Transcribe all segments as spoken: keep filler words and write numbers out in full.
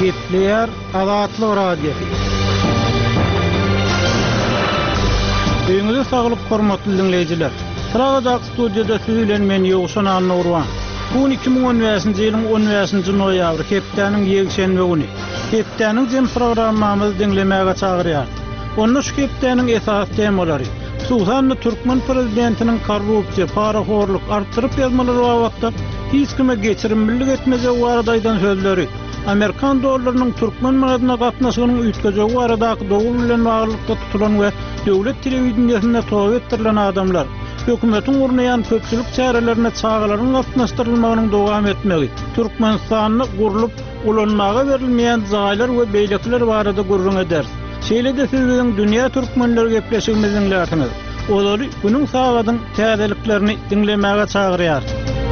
Keyifler Azatlyk radiosu. Öňüňizde saglyk hormatly dinleýijiler. Tragajak studiýada siz bilen men Ýogşan Anurwan. Bu iki ming on beşinji ýylyň on beşinji noýabr hepdeniň ýekşenbe güni. Hepdeniň jem programmamyzy dinlemäge çagyrýar. Onda şu hepdeniň esas temalary Susanny Türkmen prezidentiniň korrupsiýa, paraxorluk artdyryp ýazmalary wagtda hiç kime geçirimlilik etmeze wagdaýdan sözleri, Amerikan dollarynyň Türkmen madyna gatnaşygynyň üýtgejegi baradaky dogul bilen baglykda tutulan we döwlet telewizionyasynda toýap ettirilen adamlar, hökümetiň urnaýan köpçülik çärelerine çağalaryň gatnaşdyrylmagynyň dowam etmegi, Türkmenistanyny gurulyp ulanmaga berilmeýän zaýlar we beýlekler barada gurrun eder. Şeýle-de sizden dünýä türkmenleri gepleşigimiziň lärsiniz. Olary günüň sagadyň täzeliklerini dinlemäge çagyrýar.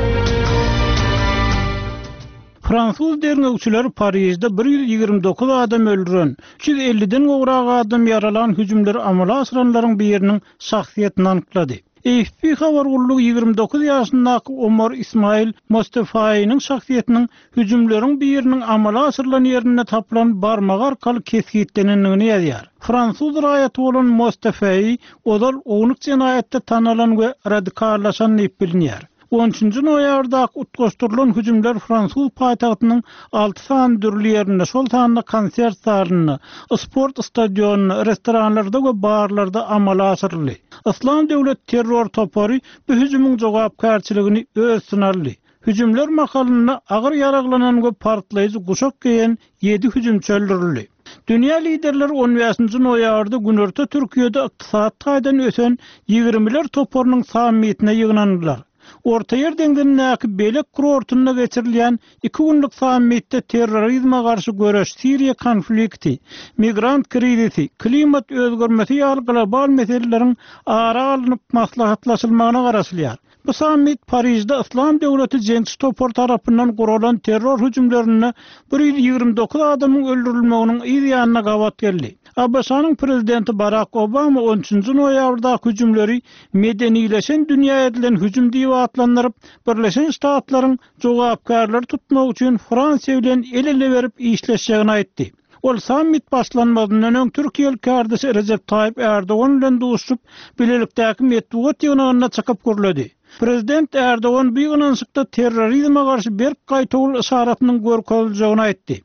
Fransuz derňegçiler Parisde bir yüz ýygrimi dokuz adam öldüren, üç yüz elliden gowrak adam yaralan hüjümleri amala asyranlaryň biriniň şahsiýetini anyklady. A F P habar gullugy ýygrimi dokuz ýaşyndaky Omar Ismail Mostafaýynyň şahsiýetiniň hüjümleriň biriniň amala asyrylan ýerine tapylan barmak arkaly kesgitlenenligini ýazýar. Fransuz raýaty bolan Mostafaý odal ownuk jenaýatda tanalan we radikallaşan diýip bilinýär. on üçünji noýabrda utgaşdyrylan hüjümler Fransuz paýtagtynyň alty san dürli ýerinde, şol sanda konsert zalyny, sport stadionuny, restoranlarda we barlarda amala asyrly. Islam döwlet terror topary bu hüjümüň jogapkarçylygyny öz sınarly. Hüjümler makalyny agyr ýaraglanan we partlaýjy guşak giýen ýedi hüjümçi öldürildi. Dünýä liderleri on beşinji noýabrda Günorta Türkiýede ykdysat taýdan ösen ýigrimeler toparynyň sammitine ýygnandylar. Orta ýer deňdiriňdäki belek kurortunda geçirilýän iki günlük sammitde terrorizme garşy göreş, Siriýa konflikti, migrant krizisi, klimat özgermesi ýaly global meseleleriň ara alınıp maslahatlaşylmagyna garaşylýar. Bu sammit Parisde Islam döwleti jençi topar tarapyndan gurulan terror hüjümlerini bir yüz ýygrimi dokuz adamyň öldürilmeginiň ýa-ýanyna gawat geldi. Abbasanyň prezidenti Barack Obama on üçünji noýabrda hüjümleri medenileşen dünýä edilen hüjüm diýip atlandyryp, Birleşen Ştatlaryň jogapkarlary tutmak üçin Fransiýa bilen el-ele berip işleşýägini aýtdy. Ol sammit başlanmadan öň Türkiýe kardeşi Recep Tayyip Erdoğan bilen duşup bilelikdäki medeniýet ýygynyna çykyp gürledi. Prezident Erdoğan bu ýygnançykda terrorizme garşy bir gaýtawul işaratynyň görkezilýägini aýtdy.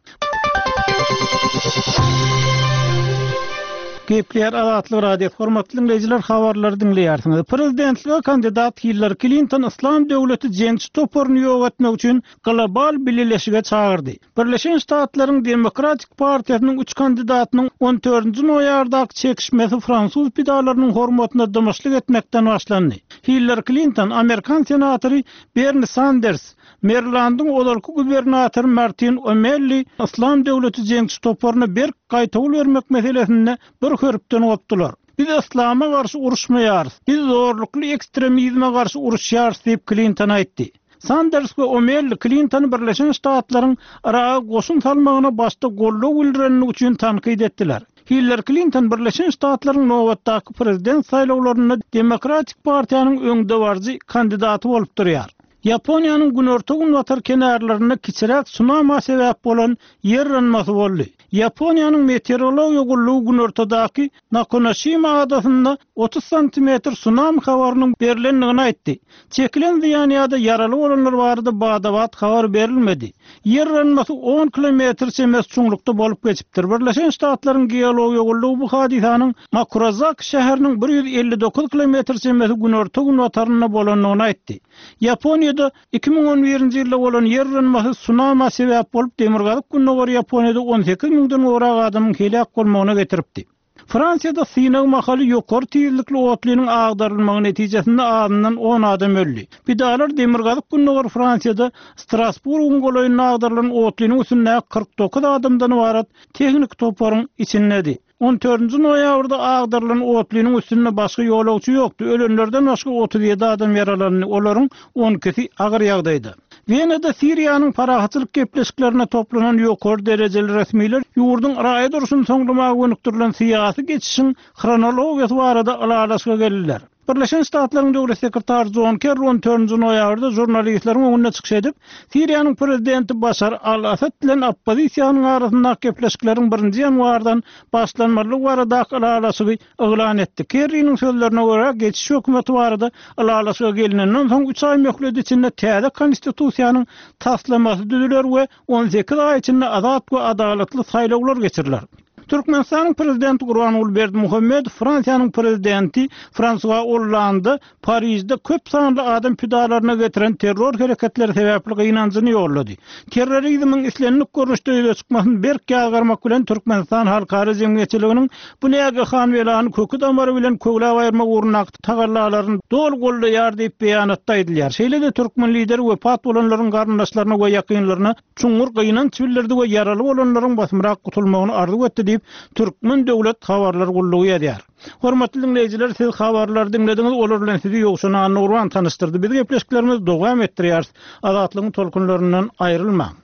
Gepler Azatlyk radio hormatly dinleýijiler, habarlary dinleýärsiňiz. Prezidentliğe kandidat Hillary Clinton Islam döwleti jençi toparyny ýogatmak üçin global birleşige çağırdy. Birleşen Ştatlaryň Demokratik Partiýasynyň üç kandidatynyň on dördünji noýabrdaky çekişmesi Fransuz pidalarynyň hormatyna damaşlyk etmekden başlandy. Hillary Clinton, Amerikan senatory Bernie Sanders, Marylandyň olarky gubernatory Martin O'Malley Islam döwleti jençi toparyny bir gaýtawul bermek meselesinde bir hörpden gopdylar. Biz Islama garşy uruşmaýarys, biz zorlukly ekstremizme garşy uruşýarys diýip Clinton aýtdy. Sanders we O'Malley Clinton Birleşen Ştatlaryň araga goşun salmagyna başda golluk bildirenlik üçin tankyd etdiler. Hillary Clinton Birleşen Ştatlaryň nowatdaky prezident saýlawlaryna Demokratik Partiýanyň öňde barjy kandidaty bolup durýar. Yaponiýanyň günorta gün watar kenarlaryna kiçirek tsunami sebäp bolan yer ýanmasy boldy. Yaponiýanyň meteorologiýa gullugy günortadaky Nakanoshima adasynda otuz santimetr tsunami habarynyň berilendigini aýtdy. Çekilen ziýanyada yaraly bolanlar barada badawat habar berilmedi. Yer ýanmasy on kilometr semes çuňlukda bolup geçipdir. Birleşen Ştatlaryň geologiýa gullugy bu hadisanyň Makurazak şäheriniň bir yüz elli dokuz kilometr semesi günorta gün wataryna bolanlygyny aýtdy. Yaponiýada iki ming on birinji ýylda bolan yer ýanmasy tsunami sebäp bolup demirgalyk günnäwar Yaponiýada on sekiz mingden gowrak adamyň helak bolmagyna getiripdi. Fransiýada synav mahaly ýokary tezlikli otlynyň agdarylmagy netijesinde azyndan on adam öldü. Pidalar demirgalyk günnäwar Fransiýada Strasburg golaýyna agdarylan otlynyň üstünde kırk dokuz adamdan ibaret tehnik toparyň içindedi. on dördünji noýabrda agdarylan otlynyň üstünde başga ýolagçy ýokdy. Ölenlerden başga otuz ýedi adam yaralandy. Olaryň on ikisi agyr ýagdaýda. Venada Siriýanyň parahatçylyk gepleşiklerine toplanan ýokary derejeli resmiler ýurduň raýa duruşyny soňlamagy gönükdirilen syýasy geçişiň chronologiýasy barada alalaşyga geldiler. Birleşen Ştatlaryň Döwlet Sekretary John Kerry on dördünji noýabrda jurnalistleriň öňüne çykyş edip, Siriýanyň prezidenti Başar al-Asad bilen oppozisiýanyň arasyndaky gepleşikleriň birinji ýanwardan başlanmaly barada alalasy oglan etdi. Kerry'niň sözlerine görä, geçiş hökümeti barada alalasy gelinenden soň üç ay möhlet içinde täze konstitusiýanyň taslamasy düzüler we on sekiz ay içinde azat we adalatly saýlawlar geçirilýär. Türkmenistanyň prezidenti Gurbanuly Berdimuhammedow, Fransiýanyň prezidenti François Hollande Parisde köp sanly adam pidalaryna getiren terror hereketleri sebäpli gynanjyny ýollady. Terrorizmiň islenlik görnüşde ýüze çykmasyny berk ýagarmak bilen Türkmenistan halkary jemgyýetçiliginiň bu näge han welany kökü damary bilen kögläp aýyrmak urnak tagallalaryny dol goldaýar diýip beýanatda edilýär. Şeýle-de türkmen lideri wepat bolanlaryň garyndaşlaryna we ýakynlaryna çuňur gynanç bildirdi we ýaraly bolanlaryň basmyrak gutulmagyny arzu etdi diýip Türkmen Döwlet Habarlar Gullugy ýazýar. Hormatly dinleýijiler, siz habarlar dinlediňiz, olar bilen sizi ýokşuna Nurwan tanıştyrdy. Biz gepleşiklerimiz dowam etdirýär. Azatlygyň tolkunlaryndan aýrylmaň.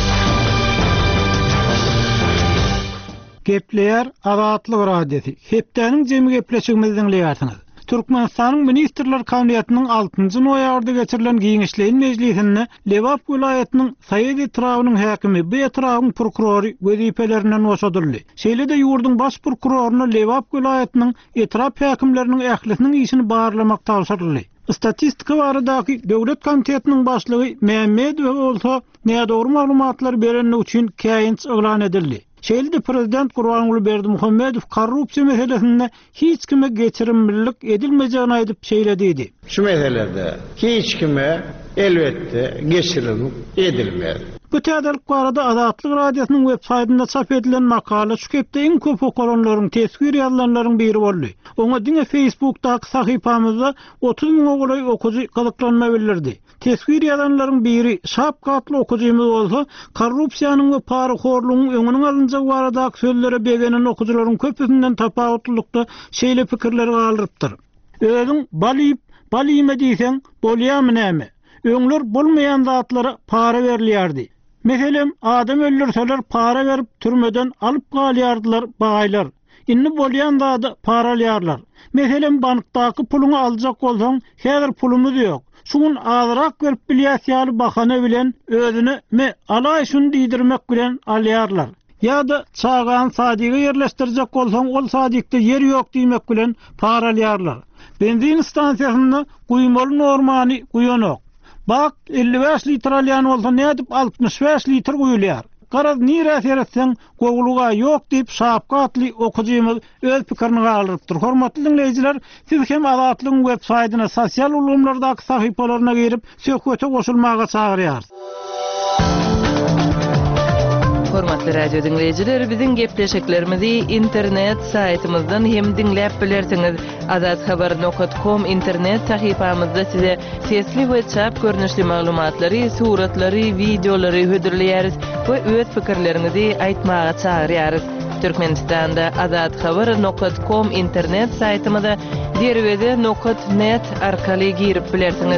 Gepleýär Azatlyk radiosi. Hepdeniň jemi gepleşigimizni dinleýärsiňiz. Türkmenistanyň Ministrler Kabinetining altynjy noýabrda geçirilen giňişleýin mejlisinde Lewap vilayatynyň Saýid Etrawynyň häkimi, bu Etrawyň prokurory wezifelerinden boşadyldy. Şeýle-de ýurdun baş prokuroruny Lewap vilayatynyň Etrap häkimleriniň ählisiniň işini barlamak tawsyrdy. Statistika baradaky Döwlet Komitetiniň başlygy Mehmedow bolsa nädogry maglumatlar berenlik üçin käýinç oglan edildi. Şeýle-de prezident Gurbanuly Berdimuhammedow korrupsiýa meselesinde hiç kime geçirimlilik edilmejegini aýdyp şeýlediydi. Şu meselede hiç kime elbette geçirim edilmez. Bu täzelik barada Azatlyk radiosynyň web saýtynda çap edilen makala şu kepde iň köp okulanlaryň tesvir ýazanlaryň biri boldy. Oňa diňe Facebook'daky sahypamyzda otuz miň ogulay okujy gazyklanma bildirdi. Tesvir ýazanlaryň biri şapgatly okujymyz bolsa, korrupsiýanyň we paraxorlugyň öňüne alynjak baradaky sözlere begenen okujylaryň köpüsinden tapagutlykda şeýle pikirler galyrypdyr. Özüň balyp, balyme diýseň, bolýarmy näme? Öňler bolmaýan zatlara para berilýärdi. Meselem, adam öldürseler para verip türmeden alıp galýardylar baýlar. Inni bolýan zada paralýarlar. Meselem, bankdaky puluny aljak bolsaň, häzir pulumuz ýok. Şuň azyrak berip bilýär bahane bilen özüne me alay şunu diýdirmek bilen alýarlar. Ýa-da çagan sadygy ýerleşdirjek bolsaň, ol sadykda yer ýok diýmek bilen paralýarlar. Benzin stansiýasyna guýmaly normany guýanok. Bak elli beş litr alyan olsa ne edip altmış beş litr guýulýar. Garaz nire seretsen gowluga ýok diýip şapgatly okujymyz öz pikirini galyrypdyr. Hormatly dinleýijiler, siz hem Azatlygyň web saýtyna, sosial ulgamlardaky sahypalaryna girip söhbete goşulmaga çagyrýar. Hormatly radio dinleýijiler, biziň gepleşiklerimizi internet saýtymyzdan hem dinläp bilersiňiz. azathabar nokta com internet sahypamyzda size sesli we çap görnüşli maglumatlary, suratlary, videolary hödürleýäris we öz pikirlerinizi aýtmaga çagyrýarys. Türkmenistanda azathabar nokta com internet saýtymyza derwede nokta net arkaly girip bilersiňiz.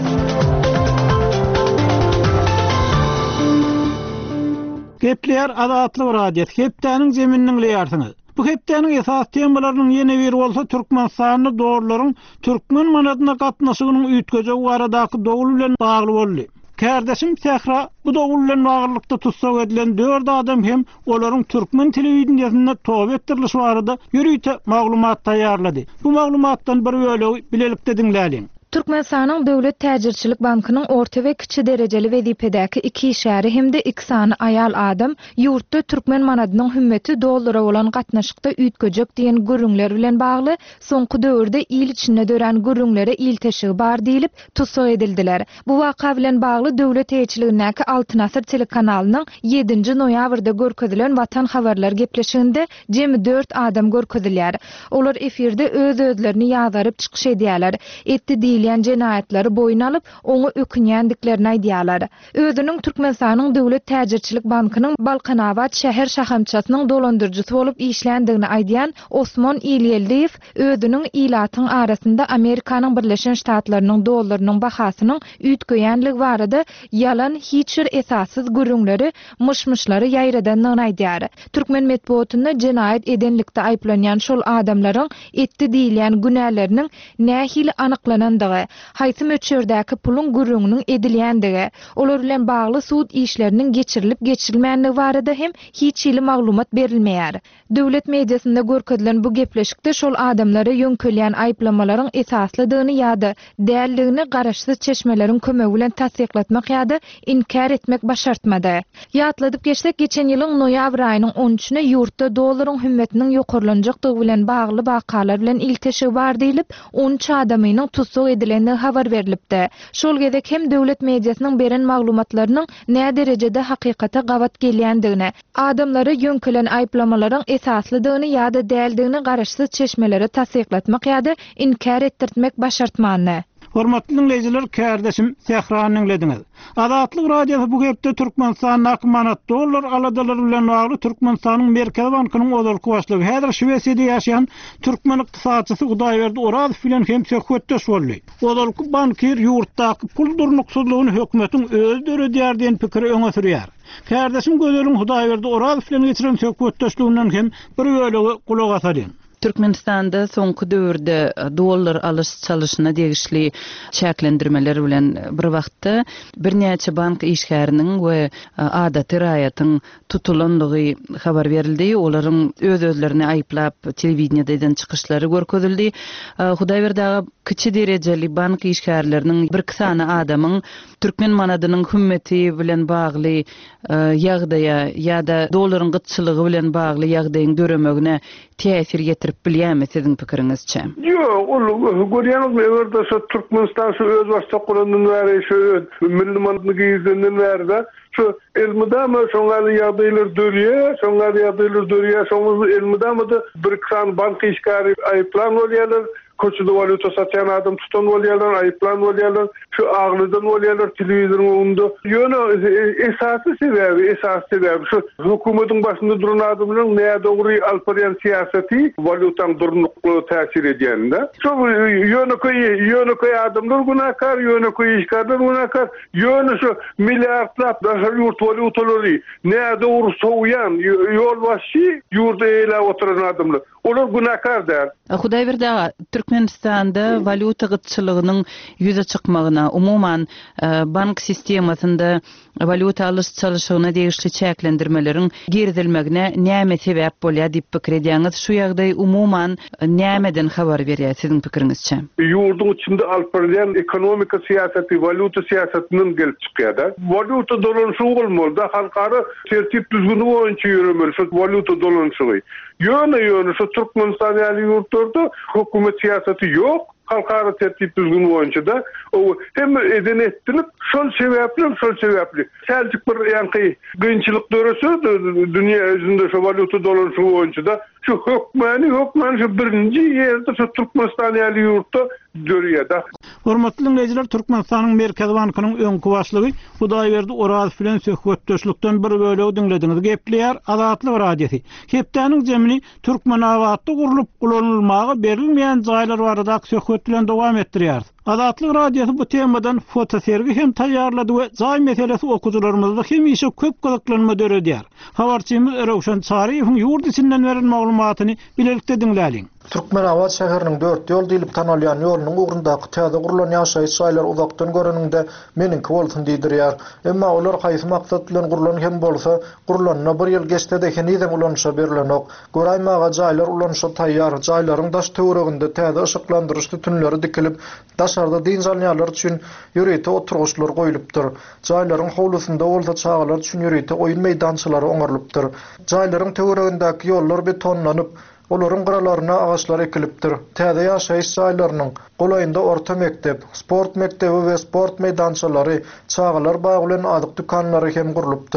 Gepleýär Azatlyk radiosi. Hepdeniň jeminiň leýärsiňiz. Bu hepdeniň esas temalarynyň ýene biri bolsa Türkmenistanyň dowlaryň türkmen manatyna gatnaşygynyň üýtgejek baradaky dowul bilen bagly boldy. Kärdeşim Tehra bu dowul bilen baglykda tutsak edilen dört adam hem olaryň türkmen telewizionyasynda tob etdirilişi barada ýürüýte maglumat taýýarlady. Bu maglumatdan bir bölegi bilelikde dinläliň. Türkmenistanyň Döwlet Täjirçilik Bankynyň orta we kiçi derejeli wezipedäki iki işäri hemde iki sany aýal adam ýurtda türkmen manadynyň hümmeti dollara bolan gatnaşykda üýtgejek diýen görüňler bilen bagly soňky döwürde il içinde dören görüňlere il teşigi bar diýilip tutsak edildiler. Bu waka bilen bagly Döwlet Täjirçiligindäki Altyn Asr telekanalynyň ýedinji noýabrda görkezilen Watan habarlar gepleşiginde jemi dört adam görkezilýär. Olar efirde öz özlerini ýazaryp çykyş edýärler. Etdi edilýän jenaýatlary boyun alyp, oňa ökünýändiklerini aýdýarlar. Özüniň Türkmenistanyň Döwlet Täjirçilik Bankynyň Balkanabad şäher şahamçasynyň dolandyrjysy bolup işländigini aýdýan Osman İlyeldiýew özüniň ilatyň arasynda Amerikanyň Birleşen Ştatlarynyň dollarynyň bahasynyň üýtgeýänligi barada yalan hiç bir esassız gürüňleri, mışmışlary ýaýradandygyny aýdýar. Türkmen medeniýetinde jenaýat edenlikde aýplanýan şol adamlaryň etdi diýilýän günäleriniň nähili anyklanandygy, haýsy möçerdäki pulun gürüňiniň edilýändigi, olar bilen bagly suud işleriniň geçirilip geçirilmänligi barada hem hiç ýyly maglumat berilmeýär. Döwlet mediasynda görkezlen bu gepleşikde şol adamlara ýönkelýän aýplamalaryň esaslydygyny ýa-da däldigini garaşsyz çeşmeleriň kömegi bilen tasdiklatmak ýa-da inkar etmek başartmady. Ýatladyp geçsek, geçen ýylyň noýabr aýynyň on üçine ýurtda dollaryň hümmetiniň ýokurlanjakdygy bilen bagly wakalar bilen ilteşik bar diýilip, on üç adamynyň tutsuk edilendigi habar berilipdi. Şol gezek hem döwlet mediasynyň beren maglumatlarynyň nä derejede hakykata gawat gelýändigini, adamlara ýönkelen aýplamalaryň esaslydygyny ýa-da däldigini garaşsyz çeşmelere tasdiklatmak ýa-da inkar etdirmek başartmany. Hormatly dinleyijiler, kärdeşim Sehranyň lediniz. Azatlyk radiosu bu hepde Türkmenistanyň manat dollar aladalar bilen bagly Türkmenistanyň Merkez Bankynyň ozurky başlygy, häzir Şwesiýede ýaşaýan türkmen ykdysadçysy Hudaýberdi Orazow bilen hem söhbetdeş boldy. Ozurky bankier ýurtdaky pul durnuksuzlygyny hökümetiň öz döredýär diýen pikiri öňe sürýär. Kärdeşim gözleriň Hudaýberdi Orazow bilen geçiren söhbetdeşliginden hem bir bölegi kulak asaryn. Türkmenistanda soňky döwürde dollar alış çalyşyna degişli çäklendirmeler bilen bir wagtda bir näçe bank işgäriniň we adaty raýatyň tutulandygy habar berildi. Olaryň öz-özlerini aýplap telewizionyada eden çykyşlary görkezildi. Hudaýberdägi kiçi derejeli bank işgärleriniň bir kysany adamyň türkmen manadynyň hümmeti bilen bagly ýagdaýa ýa-da dollaryň gytçylygy bilen bagly ýagdaýyň döremegine täsir getirip bilýärmi siziň pikiriňizçe? Ýok, ol görýäňizmi, ýerde şu Türkmenistan şu öz başda gulandan bäri şu milli manatyny giýizenden bäri şu elmidama şoňlar ýagdaýlar dörýär, şoňlar ýagdaýlar dörýär, şoňlar elmidama bir kan bank işgäri aýplan bolýarlar. Koçuda valuta satyan adam tutan bolýarlar, aýplan bolýarlar, şu aglydan bolýarlar telewizionyň önünde. Ýöne esasy sebebi, esasy sebebi şu hökümetiň başynda duran adamlaryň näme dogry alparian siýasaty valutaň durnuklygy täsir edýände. Şu ýöne köy, ýöne köy adamlar günahkar, ýöne köy işgärler günahkar, ýöne şu milliardlap daşar ýurt valutalary näme dogry soýan ýol başy ýurda ele oturan adamlar. Olar günahkar däl. Hudaýberde Türkmenistanda valuta gytçylygynyň ýüze çykmagyna, umuman bank sistemasynda valuta alış çalyşygyna degişli çäklendirmeleriň girdilmegine näme sebäp bolýar diýip pikir edýäňiz? Şu ýagdaý umuman nämeden habar berýär siziň pikiriňizçe? Ýurduň içinde alparian ekonomika siýasaty, valuta siýasatynyň gelip çykýar. Valuta dolanşygy bolmaly da halkara tertip düzgünligi boýunça ýüremeli şu valuta dolanşygy. Ýöne ýöne şu Türkmenistan ýaly ýurtlarda hökümet siýasaty ýok. Halkara tertip düzgünligi boýunça da o hem eden etdirip şol sebäpli, şol sebäpli. Selçuk bir ýanky gynçylyk döresi dünýä özünde şu valuta dolanşygy boýunça da şu hökmeni, hökmeni şu birinji ýerde şu Türkmenistan ýaly ýurtda görýär. Hormatly dinleyijiler, Türkmenistanyň Merkez Bankynyň öňkü başlygy Hudaýberdi Orazow bilen söhbetdeşlikden bir bölegi dinlediňiz. Gepleýär Azatlyk radiosu. Hepdäniň jemini Türkmenawatda gurulyp gulanylmagy berilmeýän jaýlar barada söhbet bilen dowam etdirýär. Azatlyk radiosu bu temadan fotosergi hem taýýarlady we jaý meselesi okuwçylarymyzda hem işe köp gyzyklanma döredýär. Habarçymyz Rowşan Çariýewiň ýurt içinden beren maglumatyny bilelikde dinläliň. Türkmenawat şäheriniň dört ýol diýilip tanalýan ýolunyň ugrundaky täze gurulan ýaşaýyş şaýlar uzakdan göreninde meniki bolsun diýdirýär. Emma olar haýsy maksat bilen gurulan hem bolsa, gurulanyna bir ýyl geçse de henüzem ulanşa berilenok. Goraýmaga jaýlar ulanşa taýýar, jaýlaryň daş töwereginde täze ışıklandyrışly tünleri dikilip, daşarda dinjalňalar üçin ýürete oturguşlar goýulypdyr. Jaýlaryň howlusynda bolsa çağalar üçin ýürete oýun meýdançylary oňarlypdyr. Jaýlaryň töweregindäki ýollar betonlanyp, olaryň gyralaryna agaçlar ekilipdir. Täze ýaşaýyş jaýlarynyň golaýynda orta mektep, sport mektebi we sport meýdançylary, çağalar bagy bilen adyk dükanlary hem gurulypdyr.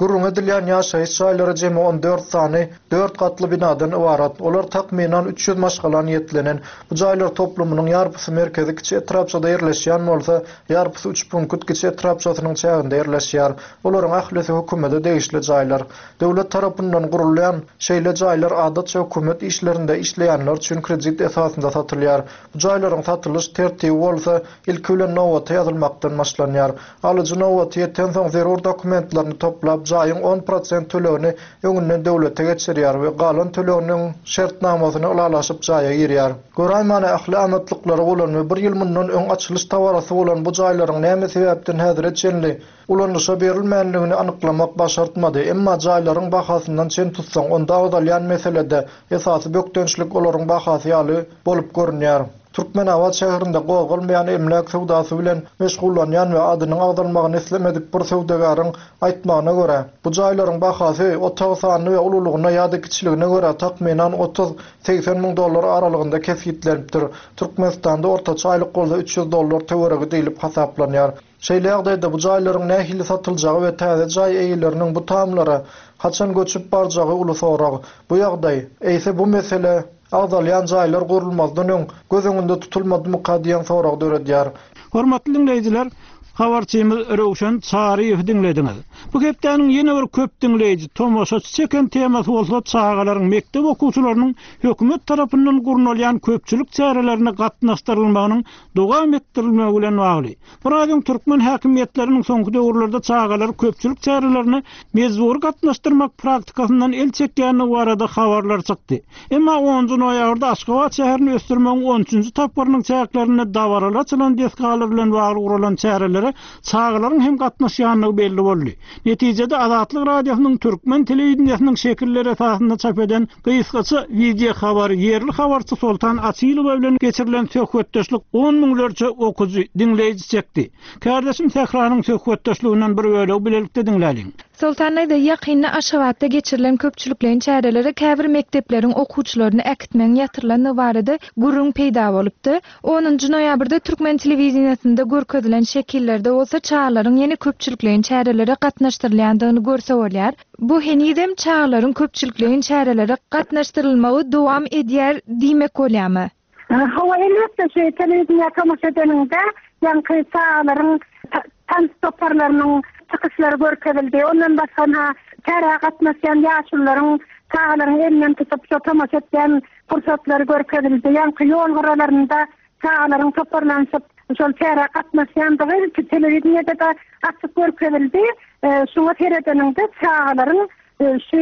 Gurrun edilýän ýaşaýyş çaýlary jemy on dört sany dört gatly binadan ibarat. Olar takminan üç yüz maşgalan ýetlenen. Bu jaýlar toplumynyň ýarpysy merkezi kiçi etrapçada ýerleşýän bolsa, ýarpysy üç punkt kiçi etrapçasynyň çäginde ýerleşýär. Olaryň ahlisy hökümete degişli jaýlar. Döwlet tarapyndan gurulýan şeýle jaýlar adatça hökümet işlerinde işleýänler üçin kredit esasynda satylýar. Bu jaýlaryň satylyş tertibi bolsa, ilki bilen nowata ýazylmakdan başlanýar. Alyjy nowata ýeten soň zerur dokumentlaryny toplap jaýyň on prosent tölegini öňünden döwlete geçirýär we galan töleginiň şertnamasyny ulalaşyp jaýa girýär. Goraýmana ahli amatlykları bolan we bir ýyl mundan öň açylış tawarasy bolan bu jaýlaryň näme sebäpden häzir etjenli ulanışa berilmänligini anyklamak başartmady. Emma jaýlaryň bahasyndan çen tutsaň, onda agdalýan meselede esasy bökdönçlik olaryň bahasy ýaly bolup görünýär. Türkmenawat şäherinde gowgulmaýan emlak sowdasy bilen meşgullanýan we adynyň agdalmagyny islemedik bir sowdagaryň aýtmagyna görä, bu jaýlaryň bahasy otag sany we ululugyna ýa-da kiçiligine görä takminan otuz seksen miň dollar aralygynda kesgitlenipdir. Türkmenistanda ortaça aýlyk golda üç yüz dollar töweregi diýilip hasaplanýar. Şeýle ýagdaýda bu jaýlaryň nähili satyljagy we täze jaý eýleriniň bu tamlara haçan göçüp barjagy uly sorag. Bu ýagdaý eýse bu mesele agdalýan jaýlar gurulmazdan öň göz öňünde tutulmady mukaddiýan sorag döredýär. Hormatly dinleýijiler, habarçymyz Röwşen Çaryýew dinlediňiz. Bu hepdeniň ýene bir köp dinleýiji tomoşaçy çeken temasy bolsa çağalaryň mektep okuwçylarynyň hökümet tarapyndan gurulýan köpçülik çärelerini gatnaşdyrylmagynyň dowam etdirilmegi bilen bagly. Buradan türkmen häkimiýetleriniň soňky döwürlerde çağalary köpçülik çärelerini mezbur gatnaşdyrmak praktikasyndan el çekýäni barada habarlar çykdy. Emma onuncu noýabrda Aşgabat şäherini ösdürmegiň on üçünji tapyrynyň çäklerini dawarala açylan desgalar bilen bagly gurulan çäreler çağalaryň hem gatnaşýanlygy belli boldy. Netijede Azatlyk radiosynyň türkmen telewizionynyň şekilleri esasynda çap eden gysgaça video habary yerli habarçy Sultan Asylow bilen geçirilen söhbetdeşlik on miňlerce okuwçy dinleýiji çekdi. Kardeşim Tehranyň söhbetdeşliginden bir bölegi bilelikde dinläliň. Sultanaýda ýakynda Aşgabatda geçirilen köpçülikleriň çäreleri käbir mektepleriň okuwçylaryny äkitmeň ýatyrlany barada gurrun peýda bolupdy. onuncu noýabrda türkmen telewizionyasynda görkezilen şekillerde bolsa çağalaryň ýene köpçülikleriň çäreleri gatnaşdyrylýandygyny görse bolýar. Bu henidem çağalaryň köpçülikleriň çäreleri gatnaşdyrylmagy dowam edýär diýmek bolýarmy? Hawa elbetde şu televizyon tamaşa edeninde yankı çağalaryň tanıtoplarlarynyň çıkışları görkezildi. Ondan başka çäre gatnaşan ýaşullaryň çağalaryň elinden tutup şu tamaşa etýän fursatlary görkezildi. Yankı ýol garalarynda çağalaryň toparlanýyp şol çäre gatnaşandygy telewizionyada da açyk görkezildi. Şuňa teredeninde çağalaryň şu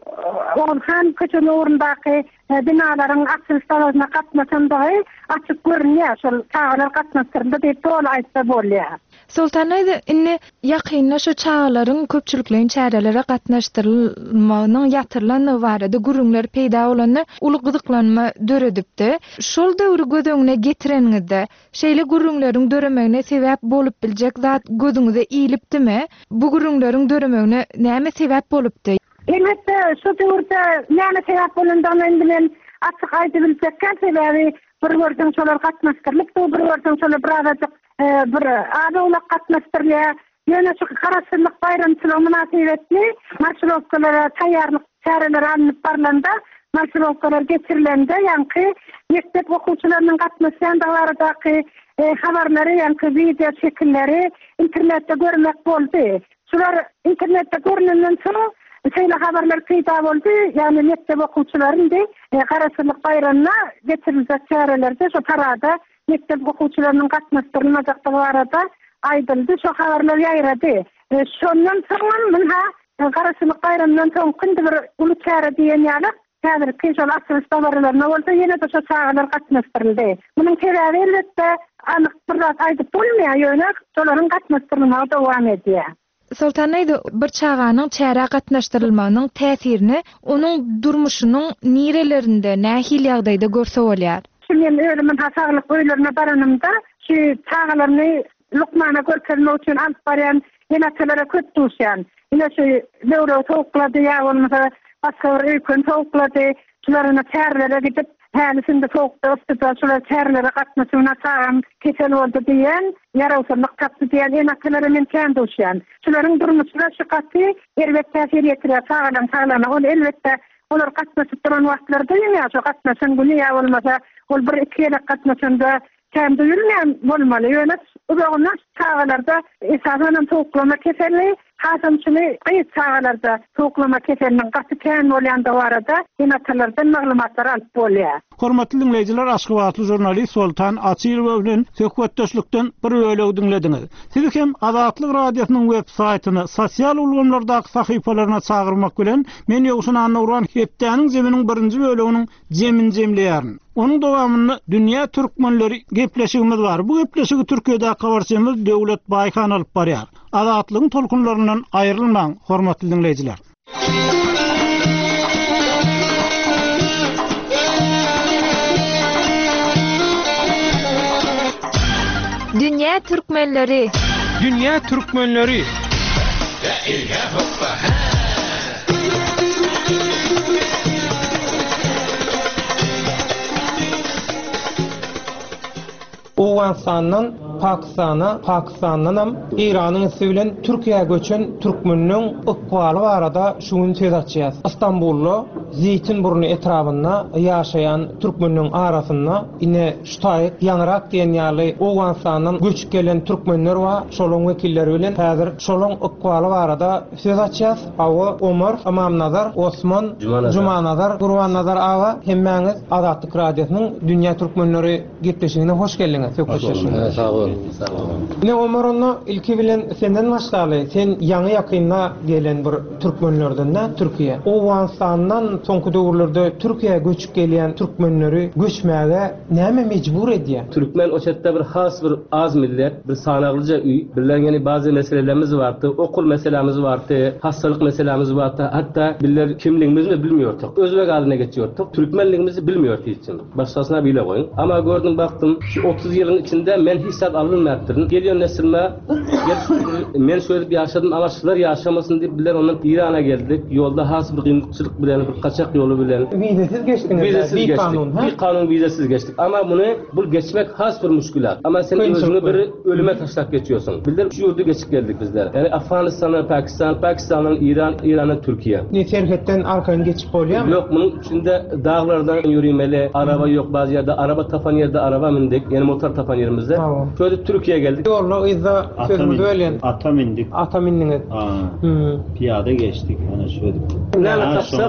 Orhan köçüň orundaky binalaryň açylyş tawazyna gatnaşandygy açyk görünýär. Şol çağalar gatnaşdyrynda diýip dol aýtsa bolýar. Sultanaýda inni ýakynda şu çağalaryň köpçülikleriň çäreleri gatnaşdyrylmagynyň ýatyrlanyny barada gurunlar peýda bolany uly gyzyklanma döredipdi. Şol döwri göz öňüne getireninde şeýle gurunlaryň döremegine sebäp bolup biljek zat gözüňize iýilipdimi? Bu gurunlaryň döremegine näme sebäp bolupdy? Elbetde şu döwürde näme sebäp bolandygyny bilen açyk aýdyp bilsek, sebebi bir wörden şolar gatnaşdyrylypdy, bir wörden şolar birazajyk bir adawlak gatnaşdyrylýar. Ýöne şu Garaşlyk bayramçylygy münasibetli marşrutkalara taýýarlyk çäreleri alınıp barlanda marşrutkalar geçirilende ýanky mektep okuwçylarynyň gatnaşýandygy habarlary ýanky video şekilleri internetde görmek boldy. Şular internetde görünen soň şeýle habarlar peýda boldy. Ýani mektep okuwçylaryny Garaşlyk bayramyna geçiriljek çärelerde şu tarada mektep okuwçylarynyň gatnaşdyrylmajakdygy barada aýdyldy. Şu habarlar ýaýrady. Şondan soň munha Garaşlyk bayramyndan soň kindi bir uly çäre diýen ýaly häzirki şol açylyş tawarlaryna bolsa ýene de şu çağalar gatnaşdyryldy. Munyň sebebi elbetde anyk bir zat aýdyp bolmaýar, ýöne şolaryň gatnaşdyrylmagy dowam edýär. Sultanaýda bir çağanyň çäre gatnaşdyrylmagynyň täsirini onuň durmuşynyň nirelerinde, nähil ýagdaýda görse bolýar. Men ölümün hasarlyk öýlerine baranymda şu çağalaryny lukmana görkezmek üçin alyp barýan ýenaçylary köp duşýan. Ýene şu döwre toklady ýa bolmasa askar öykün soğukladı. Şularına çerlere gidip hälisinde soğukta ısıtıp şular çerlere katmasına sağım kesel oldu diyen yaralsanlık kaptı diyen enakları men kendi uşyan. Şuların durmuşlar şu katı elbette tesir yetirer sağlam sağlama. Onu elbette olar katmasıp duran vaktlarda ya şu katmasın günü ya olmasa ol bir iki yelek katmasında kendi yürüyen olmalı. Yönet uzağına sağlarda esasen soğuklama keselliği Hasamçıны kayıt sağalarda soğuklama keselinin katı kendi olan da var da enaklardan maglumatlar alıp bolýar. Hormatly dinleyijiler, Aşgabatly jurnalist Soltan Açyrova bilen söhbetdeşlikden bir bölegi dinlediňiz. Siz hem Azatlyk radiosynyň web saýtyny, sosial ulgamlardaky sahypalaryna çagyrmak bilen men ýogşuna anawran hepdäniň jeminiň birinji böleginiň jemin jemleýärin. Onun dowamyny dünýä türkmenleri gepleşigimiz bar. Bu gepleşigi Türkiýede kabarçymyz Döwlet Baýkan alyp barýar. Azatlygyň tolkunlaryndan aýrylmaň, hormatly dinleyijiler. Dünya Türkmenleri Dünya Türkmenleri Awganistanyň Pakistana, Pakistandan İran'ın süýlen Türkiýe göçen türkmeniniň ykbaly barada şuny söz açýar. İstanbullu Zeytinburnu etrafynda ýaşaýan türkmeniniň arasynda ine ştaýyk ýanrak diýen ýaly Awganistanyň göçüp gelen türkmenler we şolaň wekilleri bilen häzir şolaň ykbaly barada söz açýar. Awa Ömer Amamnazar, Osman Jumanazar, Gurbanazar ağa hemmäňiz Azatlyk radiosynyň Dünýä Türkmenleri gepleşigine hoş geldiňiz. Sağ olun, sağ olun. Ne Ömer'onno ilki bilen senden başlaly. Sen ýaňy ýakynda gelen bir türkmenlerden ne Türkiýe. Awganistandan soňky döwürlerde Türkiýe göçüp gelýän türkmenleri göçmäge näme mejbur edýär? Türkmen o çetde bir has bir az millet, bir sanaglyca üy, birlergeni bazı meselelerimiz bardy, okul meselemiz bardy, hastalyk meselemiz bardy. Hatta biller kimligimizni bilmiýordyk. Özbek alyna geçýärdik. Türkmenligimizi bilmiýärdik hiç. Başgasyna bile goýun. Ama gördüm baktım şu otuz ýylyň içinde men hissat alınmaýardyr. Gelýän nesilme men söýüp ýaşadym, ama şular ýaşamasyn diýip biller ondan İran'a geldik. Ýolda has bir kynçylyk bilen, bir kaçak ýolu bilen vizesiz geçdiňiz. Vizesiz geçdik. Kanun, bir kanun vizesiz geçdik. Ama bunu bu geçmek has bir müşkilat. Ama sen özüňi bir ölüme taşlap geçiyorsun. Biller şu ýurdu geçip geldik bizler. Yani Afganistan, Pakistan, Pakistan'dan İran, İran'a Türkiye. Ne serhetden arkadan geçip bolýar? Yok, bunun içinde dağlardan yürümeli, araba yok bazı yerde, araba tapan yerde araba mindik. Yani motor tapan yerimizde. Tamam. Şöyle Türkiye'ye geldik. Yolda izah sözümüzü öğlen. Ata mindik. Ata mindiniz. Hmm. Piyade geçtik. Yani şöyle. Ne taşlap?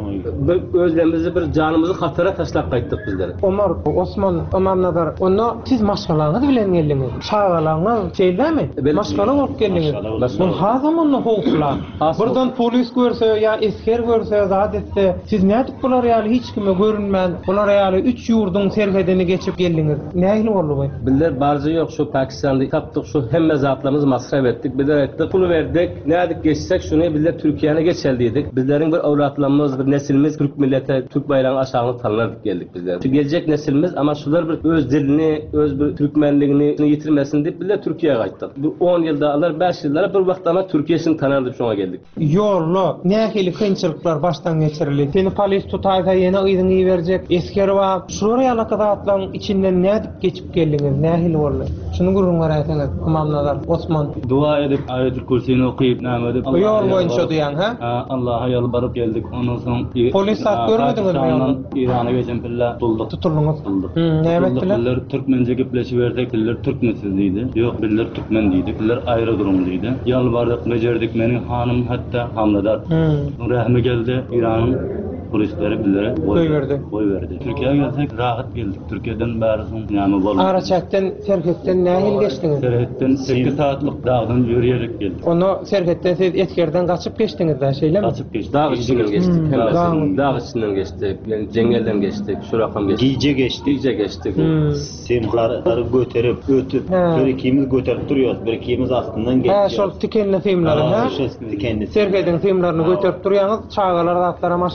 Özlemimizi bir canımızı hatara taşlap kayttık bizler. Ömer, Osman, Ömer'nadar. Onu siz maşgalarınız bilen geldiniz. Çağalarınız şeyler mi? Maşgalar olup geldiniz. Bu ha zamanlı hoğuklar. Buradan polis görse ya esker görse zadetse siz ne etip bular yani hiç kime görünmen. Bular yani üç yurdun serhedini geçip geldiniz. Ne ehli oldu bu? Biller barzı yok şu Pakistan'da taptık şu hem zatlarımız masraf ettik. Biller ettik. Pulu verdik. Ne edik geçsek şunu biller Türkiye'ne geçeldiydik. Bizlerin bir avratlarımız, bir nesilimiz Türk millete, Türk bayrağını aşağını tanırdık geldik bizler. Şu gelecek nesilimiz ama şular bir öz dilini, öz bir Türkmenliğini yitirmesin deyip biller Türkiye'ye kayttık. Bu on yılda alır, beş yıllara bir vakit ama Türkiye'sini tanırdık şuna geldik. Yollu, ne ehli kıyınçılıklar baştan geçirilir. Seni polis tutaysa yeni ıydın iyi verecek. Esker var. Şuraya alakada atlan içinden ne edip geçip geldiniz? Ne ehli oldu? Şunu gururun var ayetiniz. Imamlar, Osman. Dua edip ayet-ül kürsüyni okuyup nam edip. Bu yol boyunca duyan ha? Allah'a yalvarıp geldik. Ondan sonra polis saat görmediniz mi onu? İran'a geçen pilla bulduk. Tutuldunuz. Bulduk. Ne ettiler? Biller Türkmence gepleşi verdik. Biller Türkmensiz deydi. Yok biller Türkmen deydi. Biller ayrı durum deydi. Yalvardık, becerdik. Menin hanım hatta hamladar. Rahmi geldi. İran'ın polisleri billere boy verdi. Boy verdi. Türkiye'ye gelsek rahat geldik. Türkiye'den barisin yani bol. Araçaktan, Serhet'ten ne yıl geçtiniz? Serhet'ten sekiz saatlik dağdan yürüyerek geldik. Onu Serhet'ten siz Etker'den kaçıp geçtiniz de şeyle mi? Kaçıp geçtik. Dağ içinden geçtik. Hmm. Dağ, dağ içinden geçtik. Yani Cengel'den geçtik. Şurakam geçtik. Gice geçtik. Gice geçtik. Hmm. Semhları götürüp, ötüp, bir ikimiz götürüp duruyoruz. Bir ikimiz aslından geçiyoruz. Ha, şol tikenli filmleri ha? Tikenli. Serhet'in filmlerini götürüp duruyorsunuz. Çağalar atlara maşandan hiç.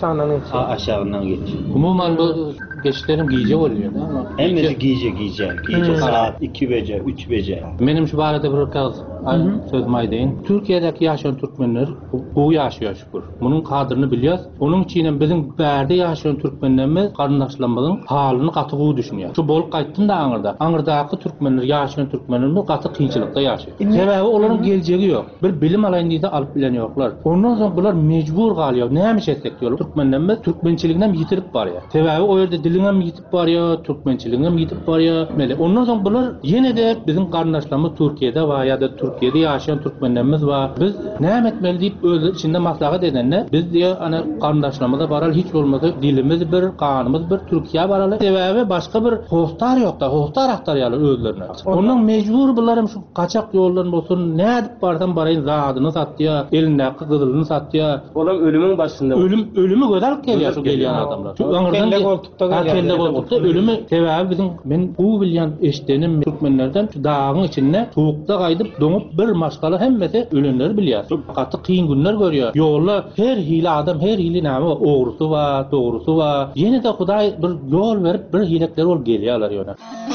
aşağından geçiyor. Umuman bu geçişlerim giyecek oluyor değil mi? Hemmesi giyecek giyecek. Giyecek saat iki bece, üç bece. Benim şu barada bir kağıt sözüm aydeyin. Türkiye'deki yaşayan Türkmenler bu yaşıyor şükür. Bunun kadrini biliyoruz. Onun için bizim berde yaşayan Türkmenlerimiz karındaşlanmanın halini katığı düşünüyor. Şu bolup kayttım da Anır'da. Anır'daki Türkmenler, yaşayan Türkmenlerimiz katı kıyınçılıkta yaşıyor. Sebebi onların geleceği yok. Bir bilim alayını diye de alıp bilen yoklar. Ondan sonra bunlar mecbur kalıyor. Neymiş etsek diyorlar. Türkmenlerimiz Türkmençiliğinden yitirip var ya. Sebebi o yerde dilinden mi yitip var ya, Türkmençiliğinden mi yitip var ya. Ondan sonra bunlar yine de bizim karındaşlarımız Türkiye'de var ya da Türkiye'de yaşayan Türkmenlerimiz var. Biz ne etmeli deyip öz içinde maslahat edenler biz diye hani karındaşlarımıza varal hiç olmadı. Dilimiz bir, kanımız bir, Türkiye varalı. Sebebi başka bir hostar yok da hostar aktarıyorlar özlerine. Onun mecbur bunlarım şu kaçak yolların olsun ne edip vardan barayın zadını satıyor, elindeki kızılını satıyor. Olan ölümün başında. Ölüm ölümü göderip geliyor şu gelen adamlar. Şu kelle koltukta geliyor. Kelle koltukta ölümü sebebi bizim ben bu bilyen eştenim Türkmenlerden şu dağın içinde soğukta kaydıp donup bir maskalı hemmesi ölümleri biliyor. Katı kıyın günler görüyor. Yolla her hile adam her hile namı var. Oğrusu var, doğrusu var. Yine de Huday bir yol verip bir hilekler ol geliyorlar yana.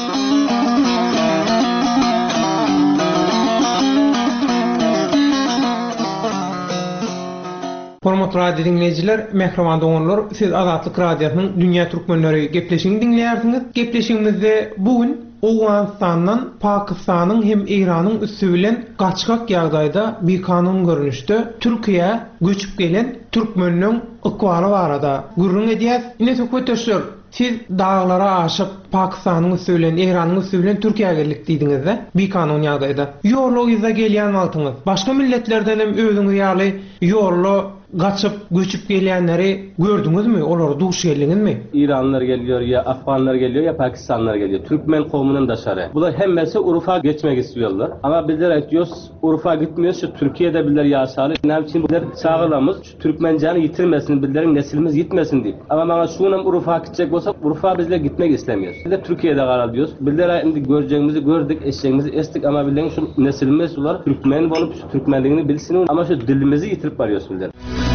Hormatly radio dinleyijiler, mehriban doňurlar, siz Azatlyk radiosynyň Dünýä Türkmenleri gepleşigini dinleýärsiňiz. Gepleşigimizde bugün Awganistanyň, Pakistanyň hem Iranyň üstü bilen gaçgak ýagdaýda bir kanun görünüşde Türkiýe göçüp gelen türkmenliň ykbaly barada gurrun edýär. Ine söhbetdeşler, siz dağlara aşyp Pakistanyň üstü bilen, Iranyň üstü bilen Türkiýe geldik diýdiňizde bir kanun ýagdaýda. Ýorlu ýyza gelýän waltyňyz. Başga milletlerden hem özüňiz ýaly ýorlu gaçıp göçüp gelýänleri gördüňizmi? Olary duş geldiňizmi? İranlar geliyor ya Afganlar geliyor ya Pakistanlar geliyor. Türkmen kavminin daşarı. Bunlar hemmesi Urfa geçmek istiyorlar. Ama bizler aytıyoruz Urfa gitmiyoruz. Şu Türkiye'de bizler yaşalı. Ne için bizler çağıramız? Şu Türkmencanı yitirmesin, bizlerin neslimiz gitmesin diye. Ama bana şunun Urfa gidecek olsa Urfa bizler gitmek istemiyoruz. Bizler Türkiye'de karar diyoruz. Bizler şimdi göreceğimizi gördük, eşeğimizi estik ama bizlerin şu neslimiz var. Türkmen olup şu Türkmenliğini bilsin ama şu dilimizi yitirip varıyoruz bizler.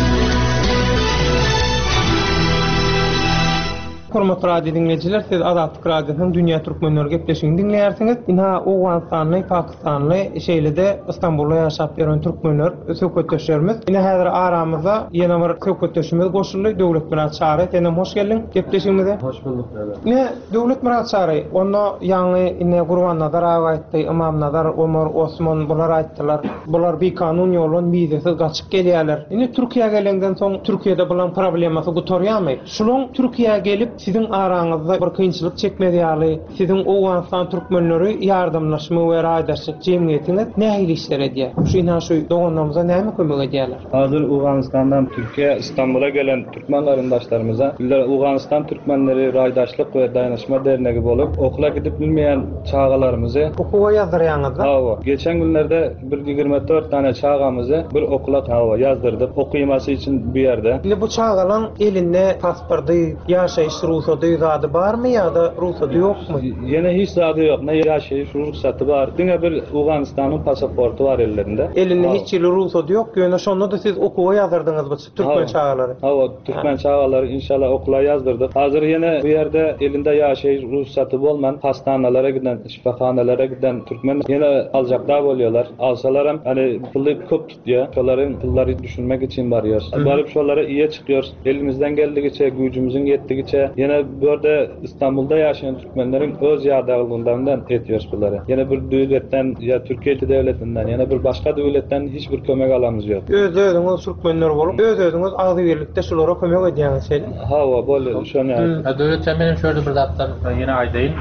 Hormatly radio dinleyijiler, siz Azatlyk radiosynyň Dünýä Türkmenleri gepleşigini dinleýärsiňiz. Ina Awganistanyň, Pakistanyň şeýlede İstanbulda ýaşap ýören türkmenler söhbetdeşlerimiz. Ina häzir aramyzda ýene bir söhbetdeşimiz goşuldy. Döwlet Murat Çary, tenem hoş geldin gepleşigimize. Hoş bulduk. Ne Döwlet Murat Çary, onda ýaňy ine Gurban Nazar aýtdy, Imam Nazar, Ömer Osman bular aýtdylar. Bular bir kanun ýolun bizesiz gaçyp gelýärler. Ine Türkiýe gelenden soň Türkiýede bulan problemasy gutorýarmy? Şunuň Türkiýe gelip sizin araňyzda bir kynçylyk çekmediýäli, sizin Awganistan türkmenleri ýardamlaşma we raýdaşlyk jemgyýetiniz nähili işler edýär? Şu ina şu doganlarymyza näme kömek edýärler? Hazır Awganistandan Türkiýe, İstanbul'a gelen Türkmen garyndaşlarymyza, bizler Awganistan türkmenleri raýdaşlyk we daýanyşma dernegi bolup, okula gidip bilmeýän çağalarymyzy okuwa ýazdyrýaňyzda. Hawa, geçen günlerde bir ýigirme dört tane çağamyzy bir okula hawa ýazdyrdyk, okuýmasy için bir ýerde. Indi bu çağalan elinde pasporty, ýaşaýyş ruhsatı zady barmy ýa-da ruhsatı ýokmy? Ýene hiç zady ýok. Ne ýaşaýyş ruhsaty bar. Diňe bir Awganistanyň pasaporty bar ellerinde. Elinde hiç ýyly ruhsaty ýok. Ýöne şonda da siz okuwa ýazdyrdyňyz bu türkmen çağalary. Hawa, türkmen çağalary inşallah okula ýazdyrdyk. Hazır ýene bu ýerde elinde ýaşaýyş ruhsaty bolman hastanalara giden, şifahanelere giden türkmen ýene aljakda bolýarlar. Alsalar hem hani puly köp tutýar. Şolaryň pullary düşünmek için barýar. Baryp şolara iýe çykýar. Elimizden geldigiçe, güýjümüziň ýetdigiçe yine böyle İstanbul'da yaşayan Türkmenlerin öz yardımlarından ediyoruz bunları. Yine bir devletten ya Türkiye devletinden yine bir başka devletten hiçbir kömek alamız yok. Öz özünüz Türkmenler olup öz özünüz ağzı birlikte şulara kömek edýäňiz şey. Hava böyle şonu. Devletten benim şöyle bir daptar yine aydayım.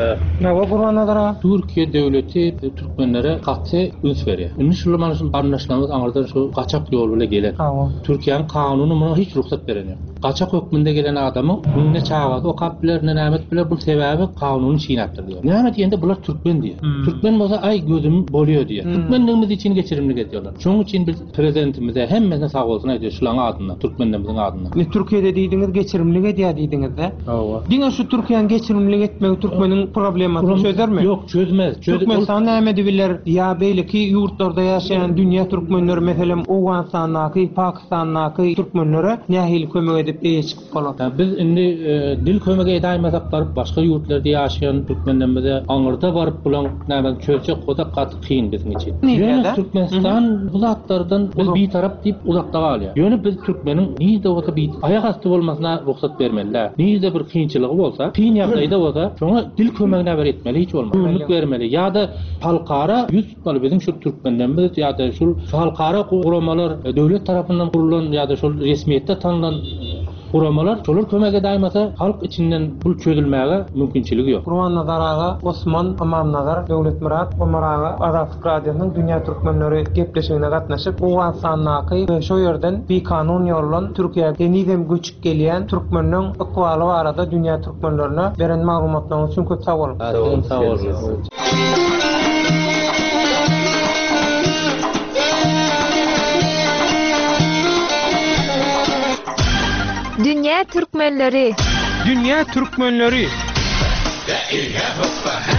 Ne var buranadara? Türkiye devleti Türkmenlere katı üns veriyor. Ünlü anlaşmamız anlardan şu kaçak yoluyla gelen. Türkiye'nin kanunu buna hiç ruhsat veremiyor. Kaçak hükmünde gelen adamı ne çağırdı, o kapbiler, ne nahmet biler, bu sebebi kanunun çiğnettir diyor. Nahmet diyende bunlar Türkmen diyor. Hmm. Türkmen olsa ay gözüm boluyor diyor. Hmm. Türkmenliğimiz için geçirimlik ediyorlar. Şunun için biz prezidentimize hemmesine sağ olsun ediyor şulan adına, Türkmenliğimizin adına. Ne Türkiye'de dediğiniz geçirimlik ediyor dediğiniz de. Evet. Dine şu Türkiye'nin geçirimlik etmeyi Türkmenin problematını çözer mi? Yok çözmez. Çöz Türkmenistan nahmeti bilir ya belki yurtlarda yaşayan dünya Türkmenleri mesela Awganistan'daki, Pakistan'daki Türkmenlere nahil kömek edip dep eşik bolar. Yani biz indi e, dil kömegi edaymasak barıp başka yurtlarda yaşayan Türkmenlerimize aňyrda barıp bulan näme çözecek oda gat kıyın bizim için. Ýöne Türkmenistan bu zatlardan biz bir tarap diýip uzakda galýar. Ýöne biz Türkmeniň niýde bolsa bir ayak asty bolmasyna ruhsat bermeliler. Niýde bir kynçylygy bolsa, kyn ýagdaýda bolsa, şoňa dil kömegine ber etmeli, hiç bolmaz. Ümit bermeli. Ýa-da halkara yüz tutmaly bizim şu Türkmenlerimiz ýa-da şu halkara guramalar döwlet tarapyndan kurulan ýa-da şu resmiýetde tanınan guramalar şolar kömege daýmasa halk içinden bu çözülmäge mümkinçiligi ýok. Gurman Nazaraga, Osman Amamnazar, Döwlet Murat Omaraga Azatlyk Radiosynyň Dünýä Türkmenleri gepleşigine gatnaşyp, Uwasan naky we şo ýerden bir kanun ýollan Türkiýe denizem göçüp gelýän türkmenleriň ykwaly barada dünýä türkmenlerine beren maglumatlaryň üçin köp sag bolun. Sag bolun. Dünya Türkmenleri Dünya Türkmenleri